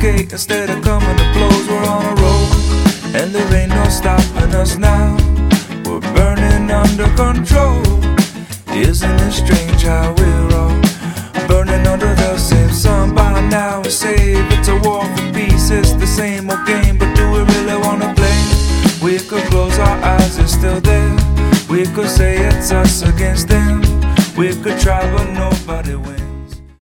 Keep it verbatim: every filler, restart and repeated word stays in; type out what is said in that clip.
escape instead of coming to blows. We're on a roll, and there ain't no stopping us now. We're burning under control. Isn't it strange how we're all burning under the same sun? By now we say it's a war for peace, it's the same old game, but do we really wanna play? We could close our eyes, it's still there. We could say it's us against them. We could try but nobody wins.